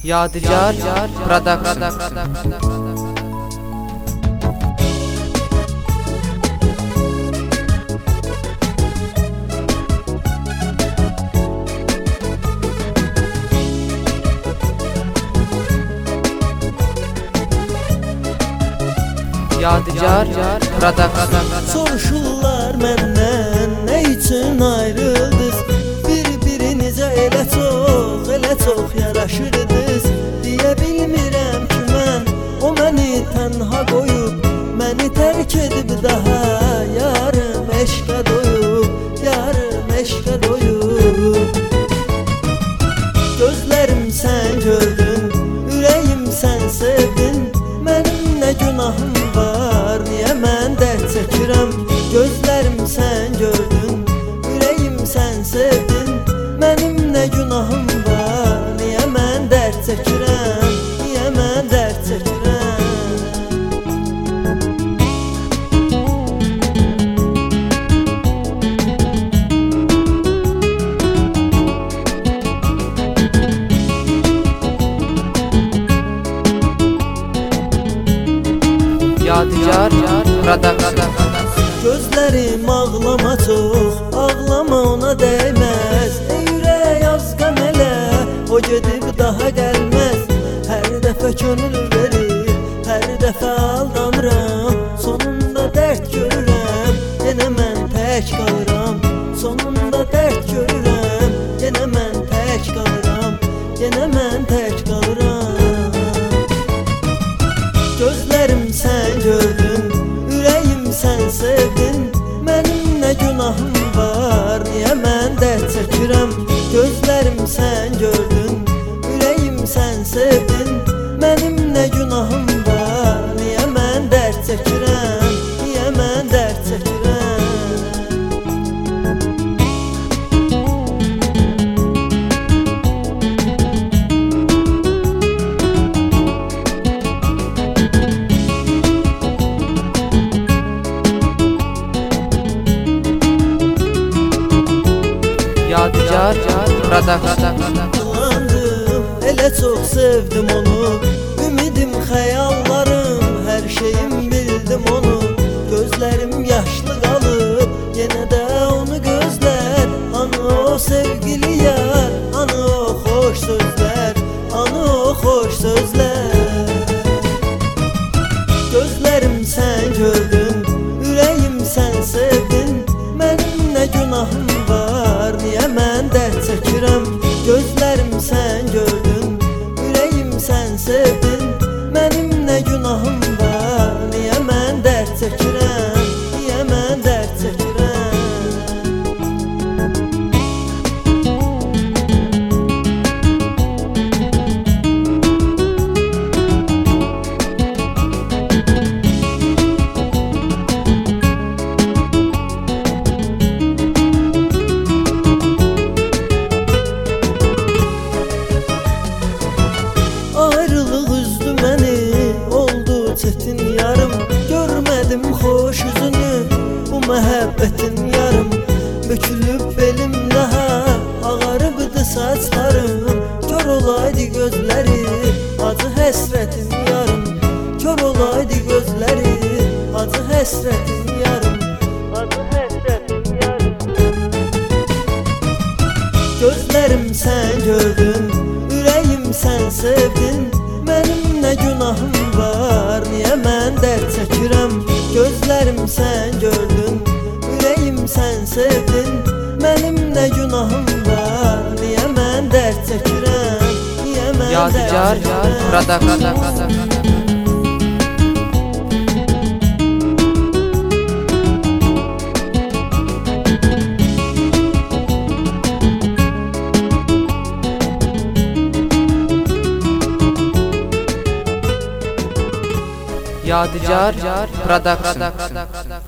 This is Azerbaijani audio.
Yadigar Production. Yadigar Production. Soruşurlar məndən, nə üçün ayrıldınız? Bir-birinizə elə çox yaraşırdınız. Deyə bilmirəm ki mən, o məni tənha qoyub, məni tərk edib daha. Yarım eşqə doyub, yarım eşqə doyub. Gözlərim sən gördün, ürəyim sən sevdin. Mənim nə günahım var, niyə mən dərd çəkirəm? Gözlərim sən gördün, ürəyim sən sevdin. Mənim nə günahım var, niyə mən dərd çəkirəm? Niyə mən dərd çəkirəm? Yadigar Production. Gözlərim ağlama çox, ağlama ona dəyməz. Ey ürək az qəm elə, o gedib daha gəlməz. Hər dəfə könül verir, hər dəfə aldanıram. Sonunda dərd görürəm, yenə mən tək qalıram. Sonunda dərd görürəm, yenə mən tək qalıram. Yenə mən tək qalıram. Gözlərim sən gördün, ürəyim sən sevdin. Mənim nə günahım var, niyə mən dərd çəkirəm? Gözlərim sən gördün, ürəyim sən sevdin. Mənim nə günahım var, niyə mən dərd çəkirəm? Niyə mən dərd çəkirəm? Yadigar Production. Ağlandım, elə çox sevdim onu. Ümidim, xəyallarım, hər şeyim bildim onu. Gözlərim yaşlı qalıb, yenə də onu gözlər. Anı o sevgili yar, anı o xoş sözlər, anı o xoş sözlər. Gözlərim sən gördün, ürəyim sən sevdin. Mənim nə günahım var, niyə mən dərd çəkirəm? Gözlərim sən gördün, ürəyim sən sevdin. Mənim nə günahım var, niyə mən dərd çəkirəm? Niyə mən dərd çəkirəm? Ayrılıq üzdü məni, oldu çətin yarım. Görmədim xoş üzünü, bu məhəbbətin yarım. Bükülüb belim daha, ağarıbdı saçlarım. Kör olaydı gözləri, acı həsrətin yarım. Kör olaydı gözləri, acı həsrətin yarım. Acı həsrətin yarım. Gözlərim sən gördün, ürəyim sən sevdin. Mənim nə günahım var, niyə mən dərd çəkirəm? Gözlərim sən gördün, ürəyim sən sevdin. Mənim nə günahım var, niyə mən dərd çəkirəm? Niyə mən dərd Yadigar çəkirəm? Production. Yadigar Production.